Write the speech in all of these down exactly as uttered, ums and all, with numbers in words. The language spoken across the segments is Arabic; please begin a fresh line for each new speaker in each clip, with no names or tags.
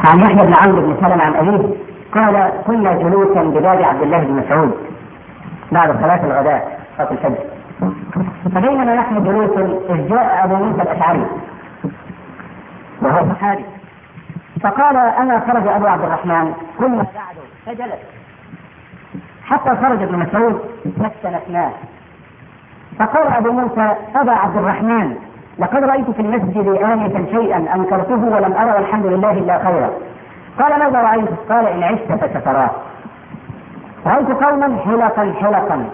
عن يحيى بن عمرو بن سلمة عن أبيه قال كنا جلوسا بباب عبد الله بن مسعود بعد صلاة الغداء صلاة الفجر، فبينما نحن جلوس إذ جاء أبو موسى الأشعري وهو صحابي، فقال أنا خرج أبو عبد الرحمن كنا بعده فجلس حتى خرج ابن مسعود فاستنفناه، فقال أبو موسى أبا عبد الرحمن لقد رأيت في المسجد آنفا شيئا أنكرته ولم أرى والحمد لله إلا خيرا. قال ماذا رأيت؟ قال إن عشت فستراه. رأيت قوما حلقا حلقا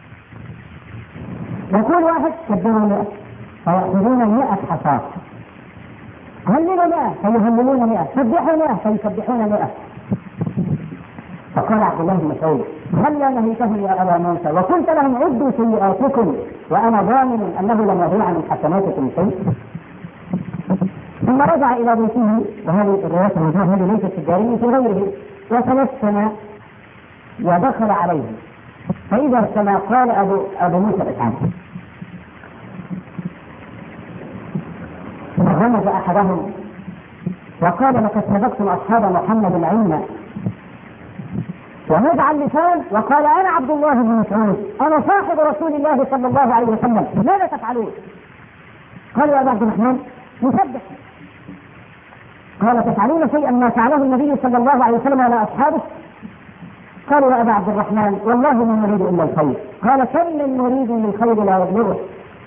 يقول واحد كبروا مئة فيأخذون مئة حصاة، هللوا مئة فيهللون مئة، سبحوا مئة فيسبحون مئة. فقال عبد الله بن مسعود هلا نهيتهم يا أبا موسى وقلت لهم عدوا سيئاتكم وأنا ضامن أنه لم يضيع من حسناتكم شيء. ثم رجع إلى بيته، وهذه الرواية الموجودة هذه ليست في الجارية في غيره، وتنسم ودخل عليه فإذا كما قال أبو, أبو موسى الأشعري رمز أحدهم وقال لقد سبقتم أصحاب محمد العلم، ونزع اللسان وقال أنا عبد الله بن مسعود أنا صاحب رسول الله صلى الله عليه وسلم ماذا تفعلون؟ قال يا أبا عبد الرحمن نسبح. قال تفعلون شيئا ما فعله النبي صلى الله عليه وسلم على أصحابه؟ قالوا يا أبا عبد الرحمن والله ما نريد إلا الخير. قال كم من مريد للخير لا يبلغه.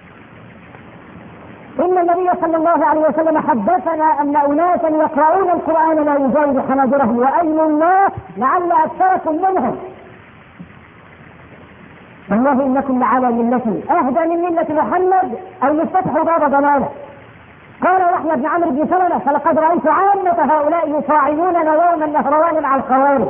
إن النبي صلى الله عليه وسلم حدثنا أن أناسا يقرؤون القرآن لا يجاوز حناجرهم وأيم الله لعل أكثركم منهم. والله إنكم لعلى ملة أهدى من ملة محمد أو يفتحوا باب ضلالة. قال يحيى بن عمرو بن سلمة فلقد رأيت عامة هؤلاء يصاعدوننا يوم النهروان مع الخوارج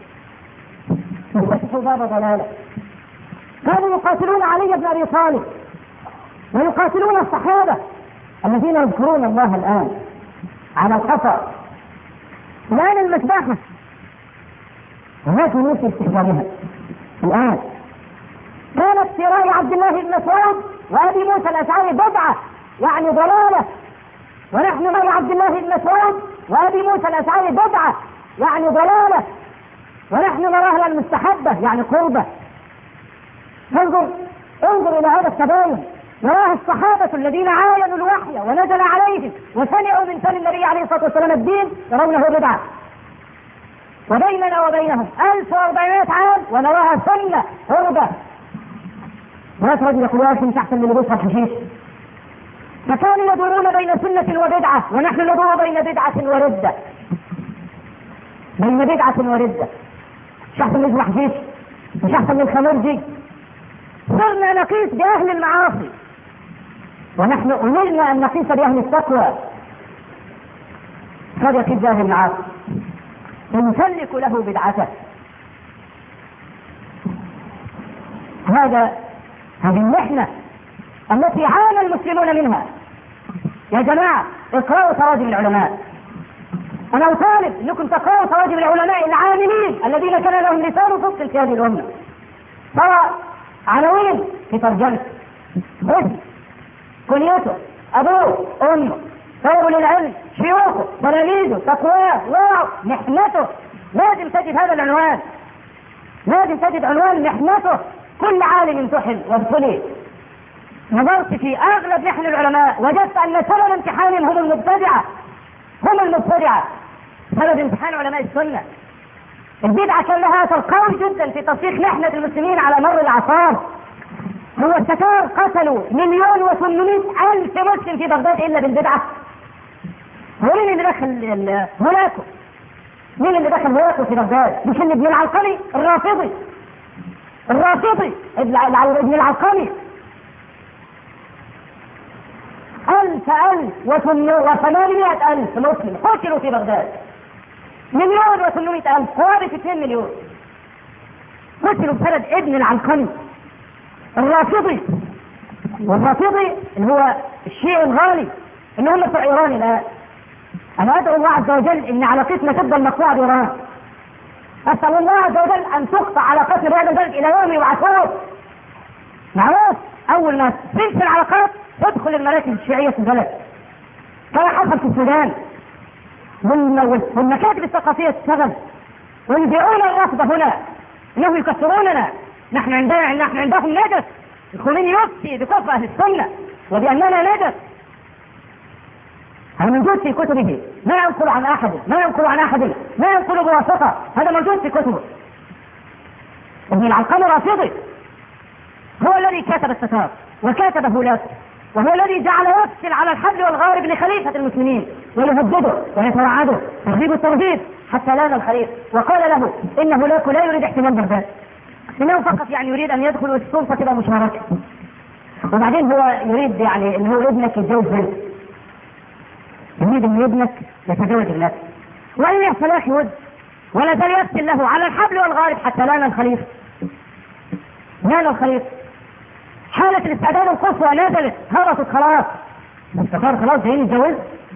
يفتحوا باب ضلالة. كانوا يقاتلون علي بن أبي طالب ويقاتلون الصحابة الذين يذكرون الله الآن على الخطأ. الآن المسبحة هناك نوع استخدامها الآن كانت في رأي عبد الله بن مسعود وأبي موسى الأشعري بدعة يعني ضلالة، ونحن رأي عبد الله بن مسعود وأبي موسى الأشعري بدعة يعني ضلالة، ونحن نراها المستحبة يعني قربة. انظر انظر إلى هذا التباين، نراه الصحابة الذين عاينوا الوحي ونزل عليهم وسمعوا من فم النبي عليه الصلاة والسلام الدين يرونه بدعة، وبيننا وبينهم ألف وأربعمائة عام ونراها سنة قربة. هناك رجل يقول يا أخي مش أحسن من لبوسها الحشيش. فكانوا يدورون بين سنة وبدعة ونحن ندور بين بدعة وردة، بين بدعة وردة. مش أحسن من الحشيش، مش أحسن من الخمرجي. صرنا نقيس بأهل المعاصي ونحن أمرنا أن نقيس بأهل التقوى. هذا يقيس بأهل المعاصي ونسلك له بدعته. هذا هذه المحنة التي عانى المسلمون منها. يا جماعة اقرأوا تراجم العلماء. أنا أطالب أنكم تقرأوا تراجم العلماء العاملين الذين كان لهم لسان صدق في هذه الأمة. ترى عناوين في ترجمة اسم كنيته أبوه أمه طلب للعلم شيوخه تلاميذه تقواه واو محنته. لازم تجد هذا العنوان، لازم تجد عنوان محنته. كل عالم تحل وابتلي. نظرت في أغلب محن العلماء وجدت أن سبب امتحانهم هم المبتدعة، هم المبتدعة سبب امتحان علماء السنة. البدعة كان لها أثر قوي جدا في تصفيق محنة المسلمين على مر الأعصار. هو التتار قتلوا مليون وثمانمائة ألف مسلم في بغداد إلا بالبدعة. هو مين اللي دخل هولاكو؟ مين اللي دخل هولاكو في بغداد؟ مش ابن العلقمي الرافضي الرافضي ابن العلقمي. ألف ألف وثمانمائة ألف مسلم قتلوا في بغداد. مليون وثمانمائة ألف قارب اثنين مليون قتلوا بسبب ابن العلقمي الرافضي. والرافضي اللي هو الشيعي الغالي اللي هم في إيران الآن. أنا أدعو الله عز وجل إن علاقتنا تفضل مقطوعة بإيران. أسأل الله عز وجل أن تقطع علاقات بهذا البلد إلى يوم يبعثون. معروف أول ما تنسى العلاقات تدخل المراكز الشيعية في البلد كما حصل في السودان. والمكاتب الثقافية تشتغل ويبيعون الرفض هنا انه يكسروننا. نحن عندنا نحن عندهم نجس. الخميني يفتي بكفر اهل السنة وباننا نجس. هذا موجود في كتبه، ما ينقل عن احد ما ينقل عن احد ما ينقل بواسطة، هذا موجود في كتبه. ابن العلقمي رافضي، هو الذي كتب الستار وكتب هولاته، وهو الذي جعل يفصل على الحبل والغارب لخليفة المسلمين ويهدده ويتوعده ترغيب الترهيب حتى لاذ الخليفة، وقال له ان هولاك لا يريد احتمال بغداد، انه فقط يعني يريد ان يدخل السلطة كده مشاركة، وبعدين هو يريد يعني ان هو ابنك يتجوز بنت، يريد ان ابنك يتزوج الناس وان يحصل يود، ولا زال يفصل له على الحبل والغارب حتى لاذ الخليفة. لاذ الخليفة حالة الاستعداد القصوى نزلت، هرطت خلاص، استقر خلاص جايين يتجوز.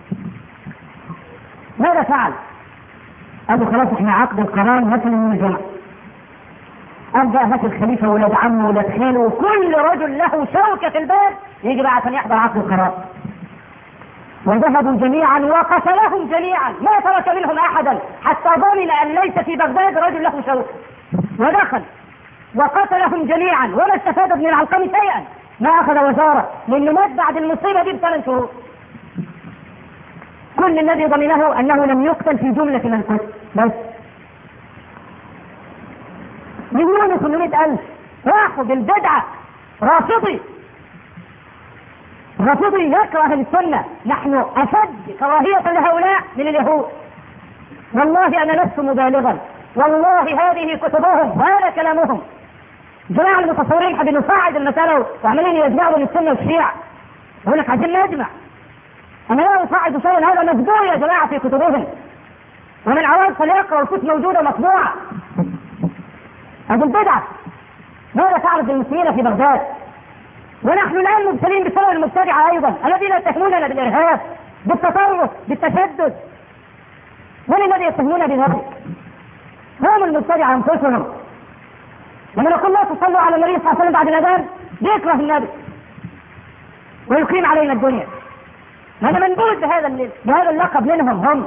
ماذا فعل؟ قالوا خلاص احنا عقد القران مثلا من الجمعة، أرجع هات الخليفة ولاد عمه ولاد خاله وكل رجل له شوكة في الباب يجي بقى عشان يحضر عقد القران. وذهبوا جميعا وقتلهم جميعا، ما ترك منهم أحدا حتى ضمن أن ليس في بغداد رجل له شوكة، ودخل وقتلهم جميعا ولا استفاد ابن العلقمي شيئا، ما أخذ وزارة لأنه مات بعد المصيبة دي بثمان شهور. كل الذي ضمنه أنه لم يقتل في جملة من قتل بس. مليون وثمانمائة ألف راحوا بالبدعة. رافضي رافضي يكره أهل السنة، نحن أشد كراهية لهؤلاء من اليهود. والله أنا لست مبالغا، والله هذه كتبهم وهذا كلامهم. جماعة المتصورين حبي نصاعد المسألة وعملين يجمعوا للسنة والشيعة، يقول لك عايزين نجمع. أنا لا أصاعد شيئا، هذا مفضوع يا جماعة في كتبهم، ومن عواد فليقرأ والكتب موجودة مطبوعة. هذه البدعة. ماذا فعلت المسلمين في بغداد؟ ونحن الآن مبتلين بسبب المبتدعة أيضا الذين يتهموننا بالإرهاب بالتطرف بالتشدد. من الذي يتهمون بذلك؟ هم المبتدعة أنفسهم. لما نقول لا تصلوا على النبي صلى الله عليه وسلم بعد الأذان بيكره النبي ويقيم علينا الدنيا. هذا منبوذ بهذا بهذا اللقب منهم هم.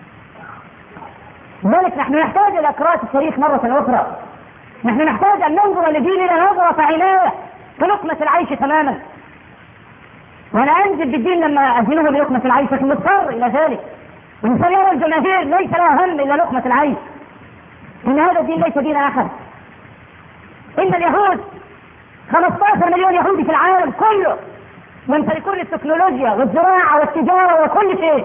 لذلك نحن نحتاج إلى قراءة التاريخ مرة أخرى. نحن نحتاج أن ننظر لديننا نظرة عناية كلقمة العيش تماما. وأنا أنزل بالدين لما أزنه بلقمة العيش، لكن مضطر إلى ذلك. والإنسان يرى الجماهير ليس لها هم إلا لقمة العيش، إن هذا الدين ليس دين أحد. إن اليهود خمسة عشر مليون يهودي في العالم كله يمتلكون التكنولوجيا والزراعة والتجارة وكل شيء.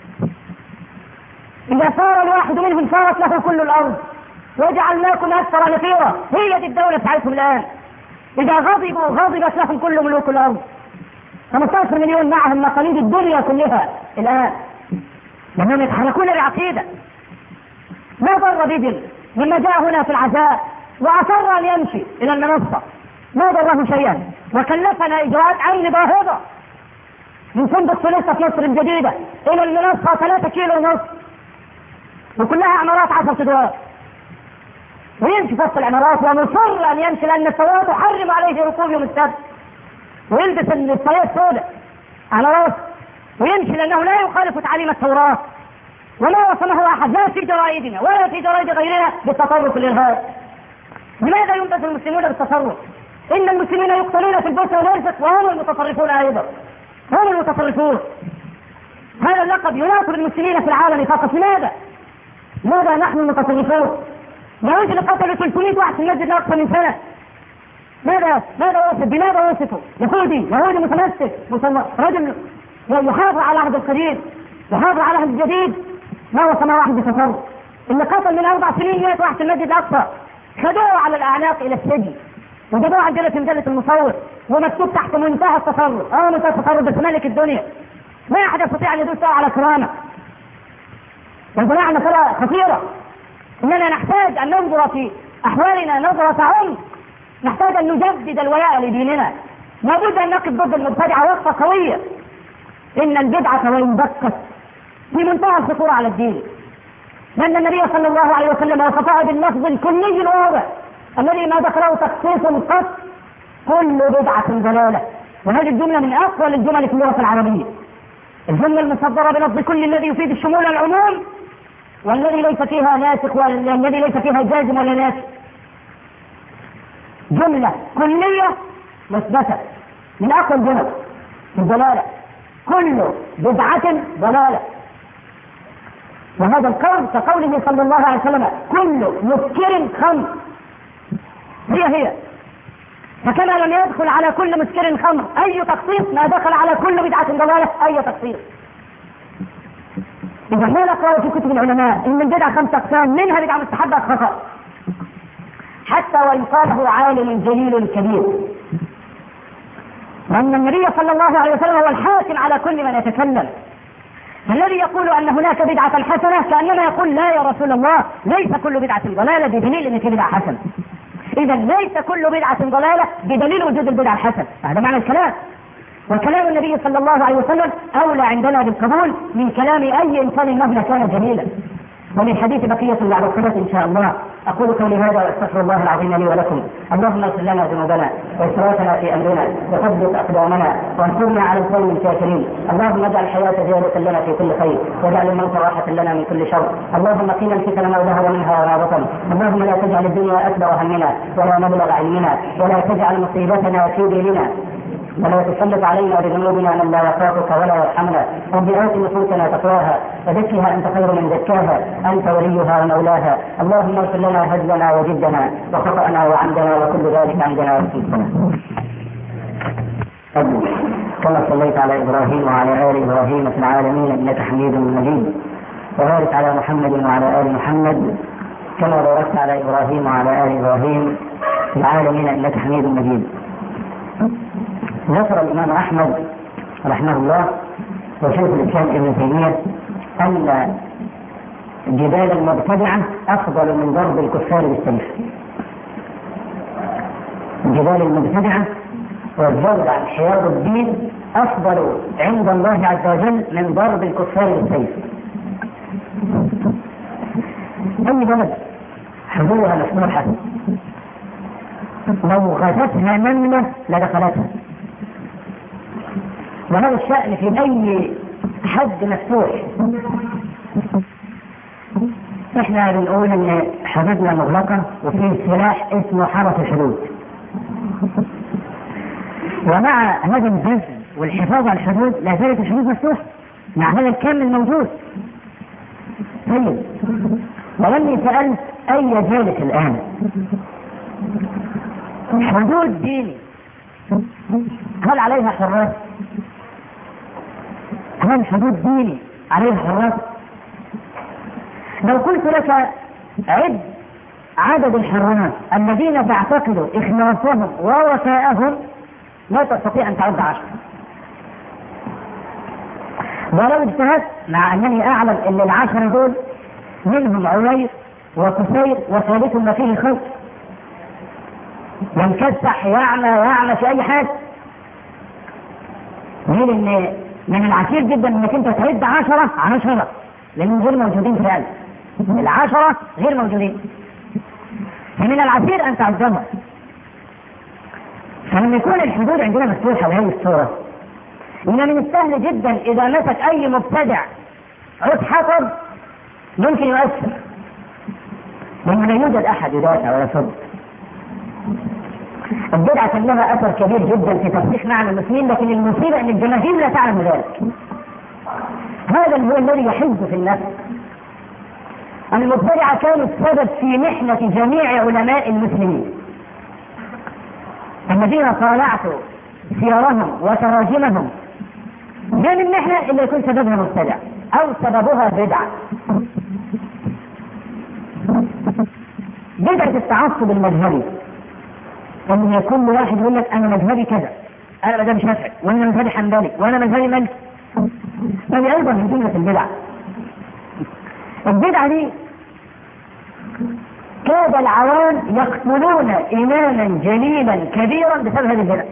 إذا صار الواحد منهم صارت له كل الأرض، وجعلناكم أكثر نفيرا. هي دي الدولة بتاعتهم الآن. إذا غضبوا غضبت لهم كل ملوك الأرض. خمسة عشر مليون معهم مقاليد الدنيا كلها الآن، لأنهم يتحركون بعقيدة. ما ضر بيدل لما جاء هنا في العزاء وأصر أن يمشي إلى المنصة، ما ضره شيئا، وكلفنا إجراءات أمن باهظة من فندق سلسة في مصر الجديدة إلى المنصة ثلاثة كيلو ونص، وكلها عمارات عشر أدوار، ويمشي فوق العمارات ومصر أن يمشي لأن التوراة تحرم عليه ركوب يوم السبت، ويلبس الطاقية السوداء على راسه ويمشي لأنه لا يخالف تعاليم التوراة. وما وصمه أحد لا في جرائدنا ولا في جرائد غيرنا بالتطرف الإرهاب. لماذا ينبذ المسلمون بالتصرف؟ إن المسلمين يقتلون في البوسنة والهرسك وهم المتصرفون أيضا، هم المتصرفون. هذا اللقب يناصر المسلمين في العالم فقط. لماذا؟ لماذا نحن المتصرفون؟ يهود اللي قتلوا ثلاثمائة واحد في المسجد الأقصى من سنة، ماذا ماذا وصف؟ بماذا وصفوا؟ يهودي يهودي متمسك رجل يحافظ على العهد القديم يحافظ على العهد الجديد. ما وصمه واحد بتصرف؟ اللي قتل من أربع سنين مئة واحد في المسجد الأقصى خدوه على الأعناق إلى السجن وجدوه عندنا في مجلة المصور ومكتوب تحت منتهى التصرف. اه منتهى التصرف بس ملك الدنيا، ما أحد يستطيع أن يدوس على كرامة. يا جماعة مسألة خطيرة. إننا نحتاج أن ننظر في أحوالنا نظرة عمق، نحتاج أن نجدد الولاء لديننا، لابد أن نقف ضد المبتدعة وقفة قوية. إن البدعة وإن دقت في منتهى الخطورة على الدين، لأن النبي صلى الله عليه وسلم وصفها باللفظ الكلي الواضح الذي ما ذكره تخصيص قط: كل بدعة ضلالة. وهذه الجملة من أقوى الجمل في اللغة العربية. الجملة المصدرة بلفظ كل الذي يفيد الشمول العموم، والذي ليس فيها ناسخ والذي ليس فيها جازم ولا ناسخ. جملة كلية مثبتة من أقوى الجمل في الضلالة، كل بدعة ضلالة. وهذا القول كقوله صلى الله عليه وسلم كل مسكر خمر، هي هي. فكما لم يدخل على كل مسكر خمر أي تخصيص، ما دخل على كل بدعة ضلالة أي تخصيص. إذا ما نقرأ في كتب العلماء إن البدعة خمس أقسام، منها بدعة مستحبة خطأ، حتى وإن قاله عالم جليل كبير. وأن النبي صلى الله عليه وسلم هو الحاكم على كل من يتكلم. الذي يقول أن هناك بدعة حسنة كأنما يقول لا يا رسول الله ليس كل بدعة ضلالة بدليل أن في بدعة حسنة. إذا ليس كل بدعة ضلالة بدليل وجود البدعة الحسنة، هذا معنى الكلام. وكلام النبي صلى الله عليه وسلم أولى عندنا بالقبول من كلام أي إنسان مهما كان جميلا. ومن حديث بقية بعد الصلاة إن شاء الله. أقول قولي هذا وأستغفر الله العظيم لي ولكم. اللهم اغفر لنا ذنوبنا وإسرافنا في أمرنا وثبت أقدامنا وانصرنا على القوم الكافرين. اللهم اجعل الحياة زيادة لنا في كل خير واجعل الموت راحة لنا من كل شر. اللهم قنا الفتن ما ظهر منها وما بطن. اللهم لا تجعل الدنيا أكبر همنا ولا مبلغ علمنا ولا تجعل مصيبتنا في ديننا ولا تسلط علينا بذنوبنا من لا يخافك ولا يرحمنا. رب آت نفوسنا تقواها وزكها أنت خير من زكاها أنت وليها ومولاها. اللهم اغفر لنا هزلنا وجدنا وخطأنا وعمدنا وكل ذلك عندنا وفينا. كما صليت على إبراهيم وعلى آل إبراهيم في العالمين إنك حميد مجيد، وبارك على محمد وعلى آل محمد كما باركت على إبراهيم وعلى آل إبراهيم في العالمين إنك حميد مجيد. ذكر الإمام أحمد رحمه الله وشيخ الإسلام ابن تيمية أن جدال المبتدعة أفضل من ضرب الكفار بالسيف. جدال المبتدعة والزود عن حياض الدين أفضل عند الله عز وجل من ضرب الكفار بالسيف. أي بلد حدودها مسموحة لو غزتها نملة لدخلتها، وهذا الشأن في أي حد مفتوح. احنا بنقول ان حدودنا مغلقة وفيه سلاح اسمه حرس الحدود، ومع هذا البذل والحفاظ على الحدود لا زالت الحدود مفتوحة مع هذا الكم الموجود. طيب ولاني سألت أي ذلك الآن حدود ديني هل عليها حراس؟ هل حدود ديني عليها حراس؟ لو قلت لك عد عدد الحراس الذين تعتقد إخلاصهم ووفاءهم لا تستطيع أن تعد عشرة. ولو اجتهدت مع أنني أعلم أن العشرة دول منهم عوير وكسير وثالث ما فيه خلق ينكسح يعمى يعمى في أي حاجة. ليه؟ لأن من العسير جدا أنك أنت تعد عشرة عشرة لأنهم غير موجودين فعلا. العشرة غير موجودين، فمن العسير أن تعدهم. فلما يكون الحدود عندنا مفتوحة بهذه الصورة، إن من السهل جدا إذا مسك أي مبتدع عود حطب ممكن يؤثر، لأنه لا يوجد أحد يدافع ولا يصد. البدعة كان لها أثر كبير جدا في تفسيخ معنى المسلمين، لكن المصيبة أن الجماهير لا تعلم ذلك. هذا هو الذي يحز في النفس. المبتدعة كانوا السبب في محنة جميع علماء المسلمين الذين طالعت سيرهم وتراجمهم. ما من محنة إلا يكون سببها مبتدع أو سببها بدعة. بدعة التعصب المذهبي، أن يكون واحد يقول لك أنا مذهبي كذا، أنا مذهبي شافعي، وأنا مذهبي حنبلي، وأنا مذهبي مالكي. هذه أيضا من جملة البدع. البدعة دي كاد العوام يقتلون إماما جليلا كبيرا بسبب هذه البدع.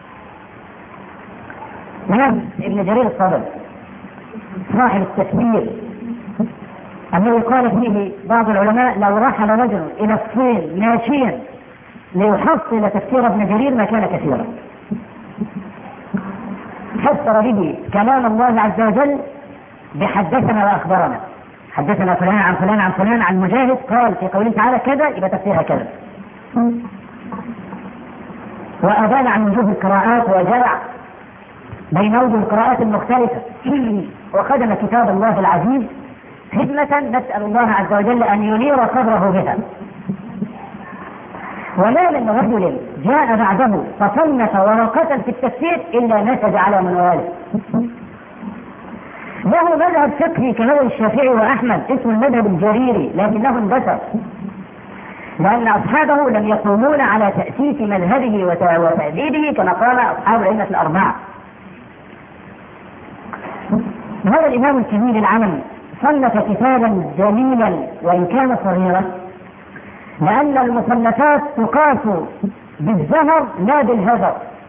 نعم ابن جرير الطبري صاحب التكبير الذي قال فيه بعض العلماء لو رحل رجل إلى الصين ماشيا ليحصل تفسير ابن جرير ما كان كثيرا. فسر به كلام الله عز وجل بحدثنا وأخبرنا. حدثنا فلان عن فلان عن فلان عن مجاهد قال في قوله تعالى كذا، يبقى تفسيرها كذا. وأبان عن وجوه القراءات وجمع بين وجوه القراءات المختلفة وخدم كتاب الله العزيز خدمة نسأل الله عز وجل أن ينير قبره بها. وما من رجل جاء بعده فصنف ورقة في التفسير إلا نسج على منواله. له مذهب فقهي كمذهب الشافعي وأحمد اسمه المذهب الجريري، لكنه اندثر لأن أصحابه لم يقومون على تأسيس مذهبه وتأديبه كما قال أصحاب الأئمة الأربعة. هذا الإمام الكبير العلم صنف كتابا جميلا وإن كان صغيرا، لأن المصنفات تقاس بالزهر لا بالهزر،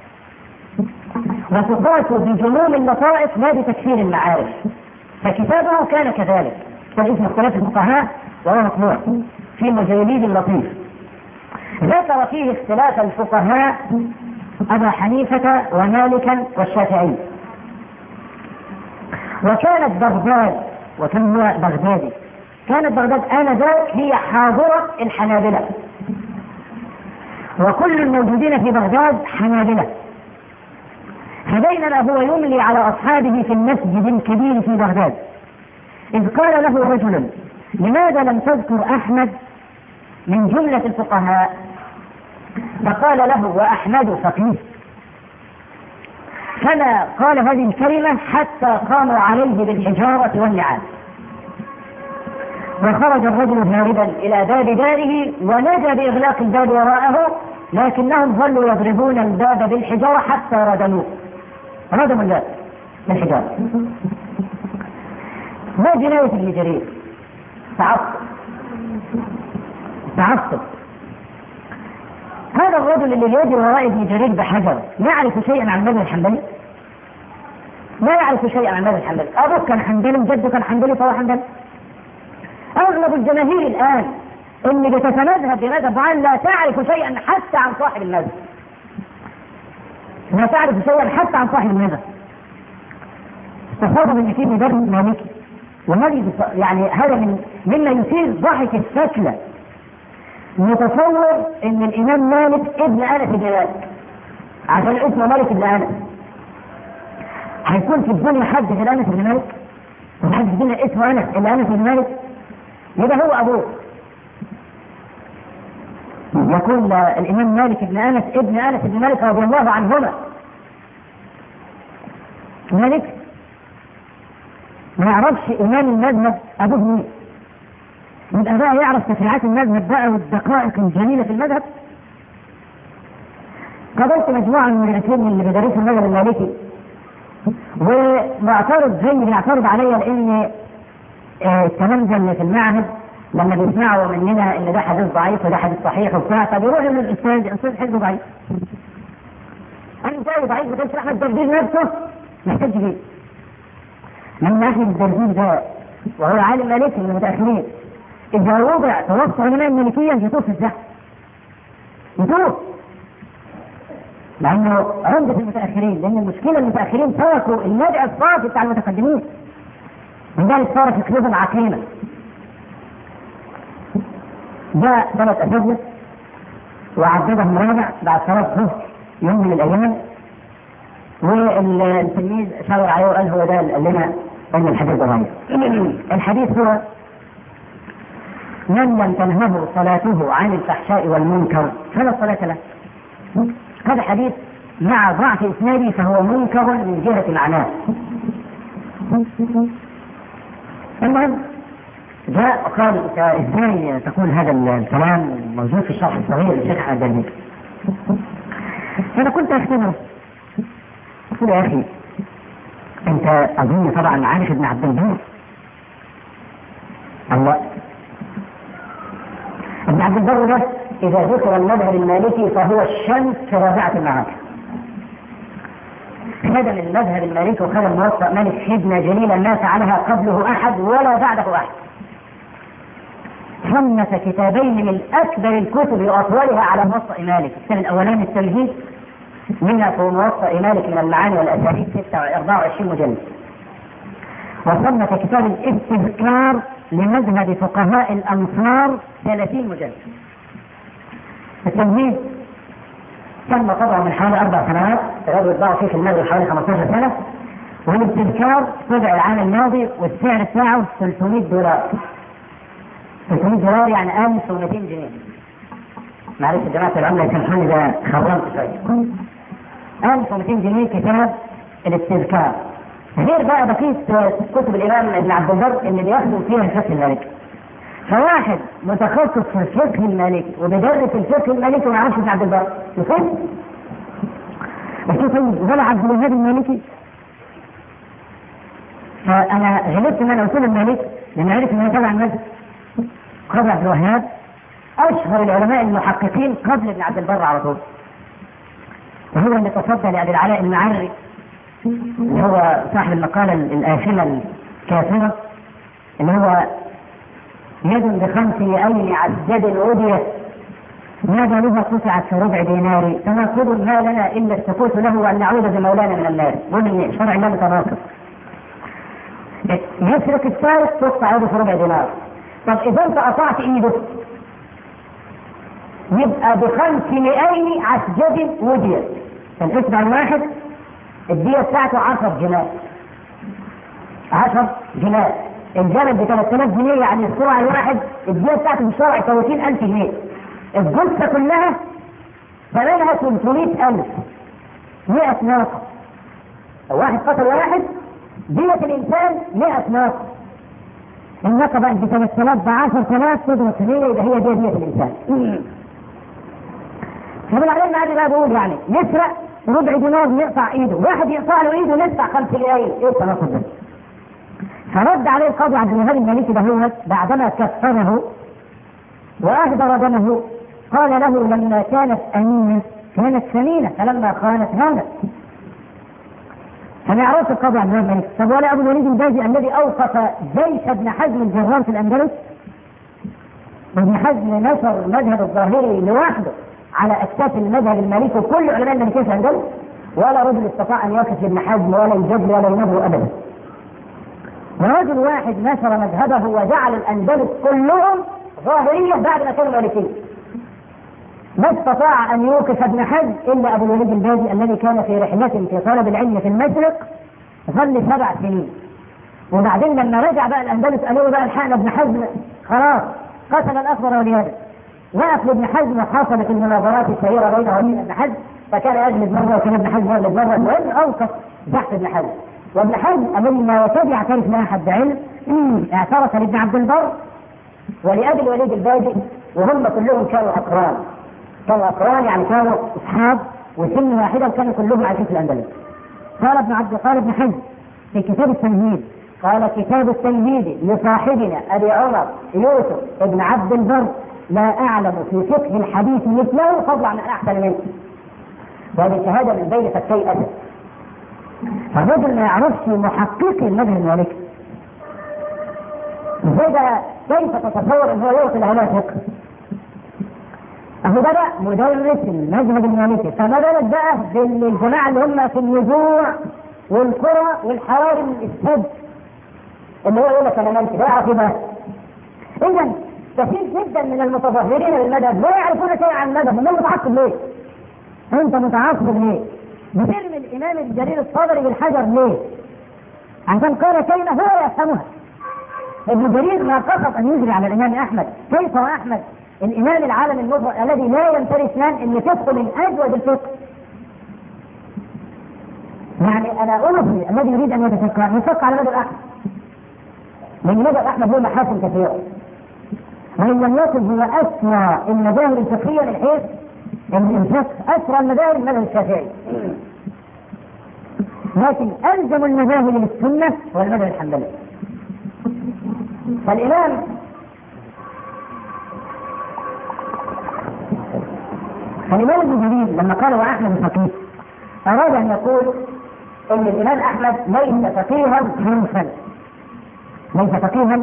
وتقاس بجموم اللطائف لا بتكفير المعارف، فكتابه كان كذلك. كان اسم اختلاف الفقهاء وهو مطبوع في مجلد لطيف. ذكر فيه اختلاف الفقهاء أبا حنيفة ومالكا والشافعي. وكانت بغداد، وكان هو بغدادي، كانت بغداد آنذاك هي حاضرة الحنابلة، وكل الموجودين في بغداد حنابلة. فبينما هو يملي على أصحابه في المسجد الكبير في بغداد إذ قال له رجل لماذا لم تذكر أحمد من جملة الفقهاء؟ فقال له وأحمد فقيه. فلا قال هذه الكلمة حتى قاموا عليه بالحجارة والنعال. وخرج الرجل هاربا إلى باب داره ونجا بإغلاق الباب وراءه، لكنهم ظلوا يضربون الباب بالحجارة حتى ردموه، ردموا الباب بالحجارة. ما جناية ابن جرير؟ تعصب تعصب. هذا الرجل اللي يجري وراء ابن جرير بحجر يعرف شيئا عن المذهب الحنبلي؟ لا يعرف شيئا عن المذهب الحنبلي. أبوه كان حنبلي، جده كان حنبلي، فهو حنبلي. أغلب الجماهير الآن اللي بتتمذهب بمذهب معين لا تعرف شيئا حتى عن صاحب المذهب، لا تعرف شيئا حتى عن صاحب المذهب. تصور ان في مدرس مالكي، وهذه يعني هذا من مما يثير ضحك السكلة. نتصور ان الامام مالك ابن انس بن مالك عشان اسمه مالك ابن انس، هيكون في الدنيا حد في انس بن مالك؟ وحد في الدنيا اسمه انس الا انس بن مالك؟ يبقى هو ابوه. يقول الامام مالك ابن انس ابن انس بن مالك رضي الله عنهما. مالك ما يعرفش امام المذهب ابوه مين؟ يبقى بقى يعرف تفريعات المذهب بقى والدقائق الجميله في المذهب. قابلت مجموعه من المدرسين اللي بيدرسوا المذهب المالكي، ومعترض زي بيعترض عليا لان التلامذه اللي في المعهد لما بيسمعوا مننا ان ده حديث ضعيف وده حديث صحيح وبتاع، فبيروحوا للاستاذ الاستاذ حفظه ضعيف. انا ازاي ضعيف بتشرح احمد الدردير نفسه محتاج جديد. لما احمد الدردير ده وهو عالم مالكي من المتاخرين اذا وضع توسط علماء المالكيه يطوف في الزحف، يطوف، لانه عمده المتاخرين، لان المشكله المتاخرين تركوا المدعى الصافي بتاع المتقدمين، لذلك صار فكرهم عقيمه. جاء ثلاث أساتذة وعددهم رابع بعد صلاة الظهر يوم من الأيام، والتلميذ شاور عليه وقال هو ده اللي قال لنا أن الحديث ضعيف. الحديث هو من لم تنهه صلاته عن الفحشاء والمنكر فلا صلاة له. هذا حديث مع ضعف إسناده فهو منكر من جهة معناه. المهم جاء قال ازاي تقول هذا الكلام موجود في الشرح الصغير للشيخ احمد الدردير؟ فانا كنت اختبره، قلت له يا اخي انت اظن طبعا عارف ابن عبد البر. الله، ابن عبد البر ده اذا ذكر المذهب المالكي فهو الشمس في رابعه النهار. هذا من المذهب المالكي وخذ الموطأ مالك خدمه جليله ما فعلها قبله احد ولا بعده احد. صنف كتابين من أكبر الكتب وأطولها على موطأ مالك. الكتاب الأولاني التمهيد منها في موطأ مالك من المعاني والأساليب أربعة وعشرين مجلد. وصلنا في كتاب الاستذكار لمذهب فقهاء الأمصار ثلاثين مجلد. التمهيد تم طبعا من حوالي أربع سنوات، غزوة ضاعوا فيه في المغرب حوالي خمسة عشر سنة، والاستذكار طبع العام الماضي والسعر بتاعه ثلاثمائة دولار. ثلاثمائة دولار يعني ألف ومئتين جنيه. معلش جماعة العملة يسامحوني إذا خرمت شوية. ألف ومئتين جنيه كتاب الاستذكار، غير بقى بقية كتب الإمام ابن عبد البر اللي بياخدوا فيها الفقه المالكي. فواحد متخصص في الفقه المالكي وبيدرس الفقه المالكي وما يعرفش ابن عبد البر يفهم؟ بس طيب ولا عبد الوهاب المالكي؟ فأنا غلبت إن أنا أقول المالكي لأن عرف إن أنا تابع المذهب. قبل عبد الوهاب أشهر العلماء المحققين قبل ابن عبد البر على طول، وهو اللي تصدى لأبي العلاء المعري اللي هو صاحب المقالة الآخرة الكافرة اللي هو يد بخمس مئين عسجد ودية ما بالها قطعت في ربع دينار تناقض ما لنا إلا السكوت له وأن نعوذ بمولانا من النار. ومن شرع الله متناقض. يسرق السارق تقطع يده في ربع دينار. طب إذا أنت قطعت إيده يبقى بخمس مئين عسجد ودية، فالإصبع الواحد الدية بتاعته عشر جنيه. عشر جنيه الجلد ب ثلاثة آلاف جنيه، يعني الصراع الواحد الدية بتاعته في الشرع ثلاثين ألف جنيه. الجثة كلها ثمنها ثلاثمائة ألف، مئة ناقة. واحد قتل واحد دية الإنسان مئة ناقة. الناقة بقى ب ثلاثة آلاف ب عشرة آلاف تضرب سنين يبقى هي دية دية الإنسان. فمن علينا عادي بقى بقول يعني نسرق ربع دينار يقطع ايده، واحد يقطع له ايده ندفع خمس ملايين، ايه التناقض ده؟ فرد عليه القاضي عبد الوهاب المالكي دهوت بعدما كفره واهدر دمه، قال له لما كانت امينه كانت ثمينه فلما خانت هانت. فما يعرفش القاضي عبد الوهاب المالكي. طب ولا ابو الوليد الباجي الذي اوقف جيش ابن حزم الجرار في الاندلس؟ ابن حزم نشر المذهب الظاهري لوحده على أكتاف المذهب المالكي وكل علماء المالكية في الأندلس، ولا رجل استطاع أن يقف ابن حزم ولا يجبر ولا ينبه أبدا. ورجل واحد نشر مذهبه وجعل الأندلس كلهم ظاهرية بعد ما كانوا مالكية. ما استطاع أن يوقف ابن حزم إلا أبو الوليد الباجي الذي كان في رحلة في طلب العلم في المشرق ظل سبع سنين. وبعدين لما رجع بقى الأندلس قالوا له بقى الحقنا ابن حزم خلاص قتل الأكبر واليابس. وقف لابن حزم وحصلت المناظرات الشهيرة بينه وبين ابن حزم، فكان يجلد مرة وكان ابن حزم يجلد مرة، وإن أوقف تحت ابن حزم. وابن حزم الذي ما يكاد يعترف ما حد علم اعترف لابن عبد البر ولأبي الوليد الباجي، وهم كلهم كانوا أقران. كانوا أقران يعني كانوا أصحاب وسن واحدة وكانوا كلهم عايشين في الأندلس. قال ابن عبد قال ابن حزم في كتاب التمهيد، قال كتاب التمهيد لصاحبنا أبي عمر يوسف ابن عبد البر لا أعلم في فقه الحديث مثله فضلا عن أحسن منه. وهذه شهادة من بين فتي أسد. فالرجل ما يعرفش محققي المذهب المالكي. إذا كيف تتصور أن هو يوصل إلى فقه؟ أهو بدأ مدرس المذهب المالكي، فما بالك بقى بالجماعة اللي هم في النجوع والقرى والحوارم السد اللي هو يقول لك أنا مالكي، لا يعرف بقى. إذا كثير جدا من المتظاهرين بالمذهب لا يعرفون شيئا عن المذهب. من متعصب ليه؟ انت متعصب ليه؟ بترمي الامام الجليل الصدري بالحجر ليه؟ عشان قال كلمه هو يفهمها. ابن جرير ما قصد ان يجري على الامام احمد، كيف واحمد الامام العالم المفرد الذي لا ينتري اثنان ان تدخل من اجود الفقه. يعني انا ألفي الذي يريد ان يتفقه يفقه على مذهب احمد، لان مذهب احمد له محاسن كثيره، وإن لم يكن هو أسرى المذاهب الفقهية من حيث الفقه، أسرى المذاهب المذهب الشافعي، لكن ألزم المذاهب للسنة والمذهب الحنبلي. فالإمام فالإمام ابن جرير لما قال وأحمد فقيه أراد أن يقول إن الإمام أحمد ليس فقيها حرفا، ليس فقيها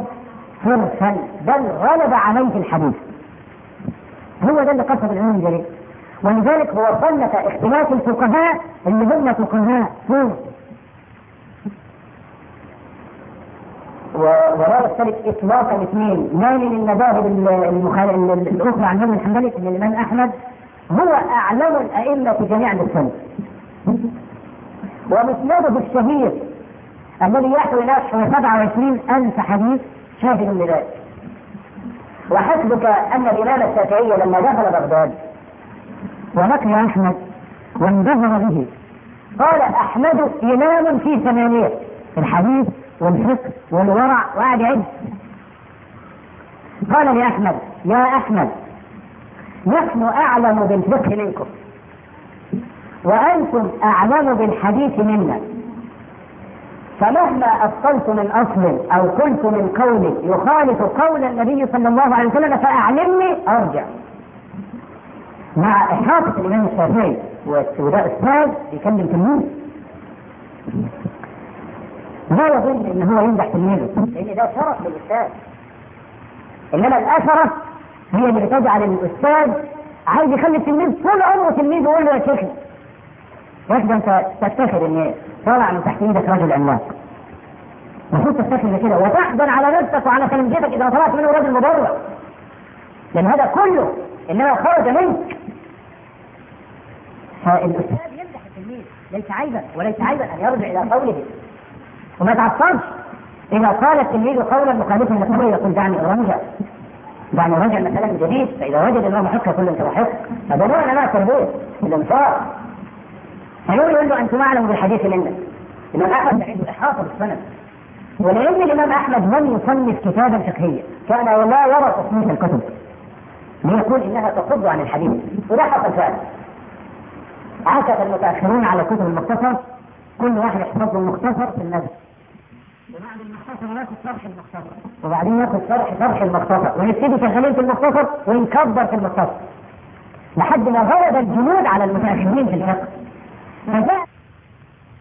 حرفا بل غلب عليه الحديث. هو ده اللي قصد الإمام الجليل. ولذلك هو صنف اختلاف الفقهاء اللي هم فقهاء فوق، ولا يختلف اطلاقا اثنين ما من المذاهب الاخرى عن الامام الحنبلي ان الامام احمد هو اعلم الائمه جميعا بالسنه، ومسنده الشهير الذي يحوي نحو سبعة وعشرين ألف حديث شاهد لذلك. وحسبك أن الإمام الشافعي لما دخل بغداد ولقي أحمد وانبهر به قال أحمد إمام في ثمانية، الحديث والفقه والورع، وقعد يعد. قال لأحمد يا أحمد نحن أعلم بالفقه منكم وأنتم أعلم بالحديث منا، فمهما أصلت من أصل أو قلت من قول يخالف قول النبي صلى الله عليه وسلم فأعلمني أرجع. مع إحاطة الإمام الشافعي وده أستاذ بيكلم تلميذ لا يظن إن هو يمدح تلميذه، لأن ده شرف للأستاذ. إنما الأثرة هي اللي بتجعل الأستاذ عايز يخلي التلميذ طول عمره تلميذ ويقول له يا شيخ يجب أنت تفتخر إن طالع من تحت إيدك رجل عملاق، المفروض تفتخر كده وتحضر على نفسك وعلى خليجتك إذا طلعت منه راجل مضرع، لأن هذا كله إنما خرج منك. فالأستاذ يمدح التلميذ ليس عيبا، وليس عيبا أن يرجع إلى قوله وما تعصبش إذا قال التلميذ قولا مخالفا لقوله يقول دعني أراجع دعني أراجع مثلا جديد، فإذا وجد أنه محق يقول أنت محق، هذا نوع أنواع التربية الإنصاف. فيقول له أنتم أعلم بالحديث منا. الإمام أحمد عنده إحاطة بالسند، ولأن الإمام أحمد لم يصنف كتابا فقهيا كان لا يرى تصنيف الكتب ليقول إنها تصد عن الحديث، وده حصل فعلا. عكف المتأخرون على كتب المختصر، كل واحد يحفظ المختصر في النبي، وبعد المختصر ياخد شرح المختصر، وبعدين ياخد شرح شرح المختصر، ونبتدي شغالين في المختصر ونكبر في المختصر لحد ما غلب الجنود على المتأخرين في الفقه. فجاء